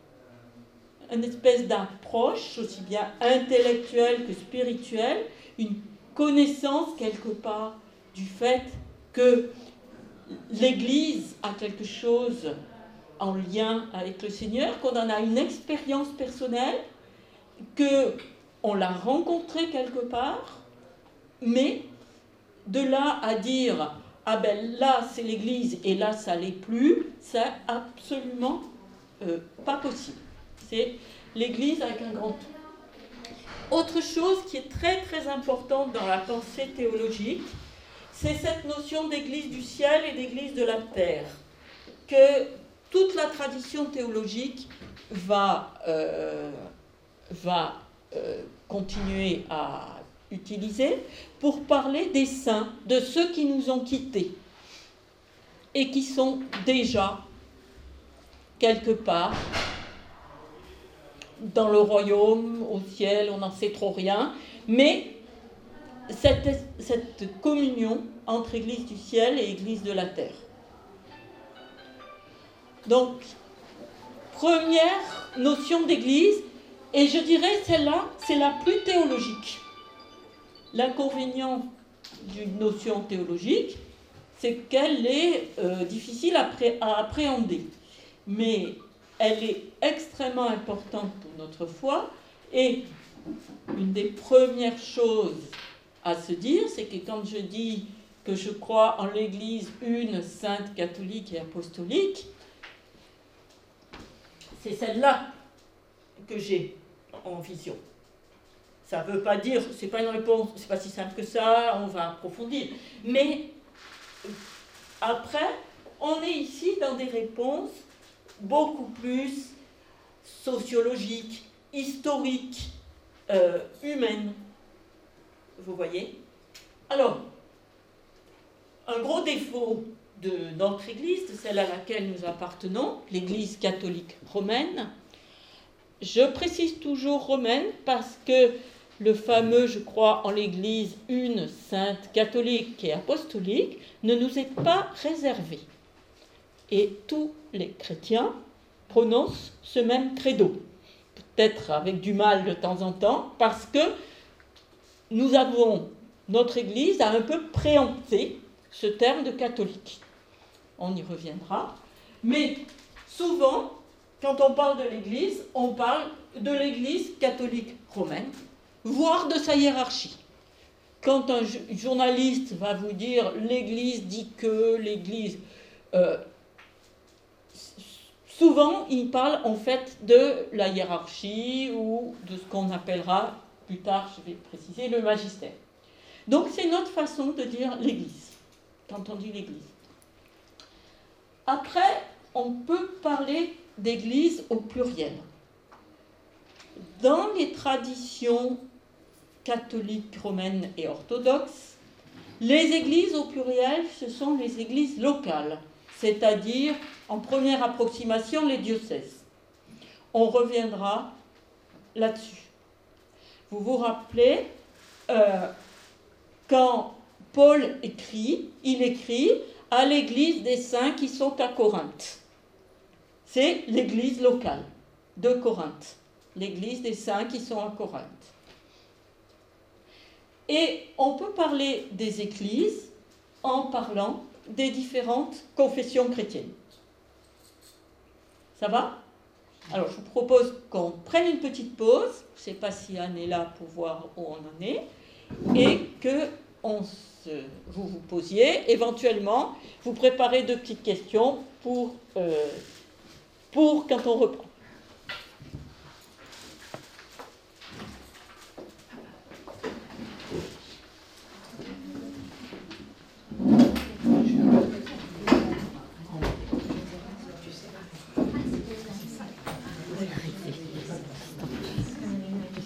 Speaker 3: une espèce d'approche, aussi bien intellectuelle que spirituelle, une connaissance quelque part du fait que l'Église a quelque chose en lien avec le Seigneur, qu'on en a une expérience personnelle, qu'on l'a rencontré quelque part, mais de là à dire ah ben là c'est l'église et là ça l'est plus, c'est absolument euh, pas possible. C'est l'église avec un grand « O ». Autre chose qui est très très importante dans la pensée théologique, c'est cette notion d'église du ciel et d'église de la terre, que toute la tradition théologique va, euh, va euh, continuer à utiliser pour parler des saints, de ceux qui nous ont quittés et qui sont déjà quelque part dans le royaume, au ciel, on n'en sait trop rien, mais cette, cette communion entre Église du ciel et Église de la terre. Donc, première notion d'Église, et je dirais celle-là, c'est la plus théologique. L'inconvénient d'une notion théologique, c'est qu'elle est euh, difficile à, pré- à appréhender, mais elle est extrêmement importante pour notre foi, et une des premières choses à se dire, c'est que quand je dis que je crois en l'Église une, sainte, catholique et apostolique, c'est celle-là que j'ai en vision. Ça ne veut pas dire, c'est pas une réponse, c'est pas si simple que ça, on va approfondir. Mais après, on est ici dans des réponses beaucoup plus sociologiques, historiques, euh, humaines. Vous voyez? Alors, un gros défaut de notre Église, de celle à laquelle nous appartenons, l'Église catholique romaine, je précise toujours romaine parce que le fameux, je crois, en l'Église une, sainte, catholique et apostolique, ne nous est pas réservé. Et tous les chrétiens prononcent ce même credo, peut-être avec du mal de temps en temps, parce que nous avons, notre Église a un peu préempté ce terme de catholique. On y reviendra. Mais souvent, quand on parle de l'Église, on parle de l'Église catholique romaine, voire de sa hiérarchie. Quand un journaliste va vous dire « l'Église dit que, l'Église euh, », souvent, il parle en fait de la hiérarchie ou de ce qu'on appellera, plus tard je vais préciser, le magistère. Donc c'est notre façon de dire l'Église, quand on dit l'Église. Après, on peut parler d'Église au pluriel. Dans les traditions catholiques, romaines et orthodoxes, les églises au pluriel, ce sont les églises locales, c'est-à-dire, en première approximation, les diocèses. On reviendra là-dessus. Vous vous rappelez, euh, quand Paul écrit, il écrit à l'église des saints qui sont à Corinthe. C'est l'église locale de Corinthe, l'église des saints qui sont à Corinthe. Et on peut parler des églises en parlant des différentes confessions chrétiennes. Ça va? Alors, je vous propose qu'on prenne une petite pause. Je ne sais pas si Anne est là pour voir où on en est. Et que on se, vous vous posiez, éventuellement, vous préparez deux petites questions pour, euh, pour quand on reprend.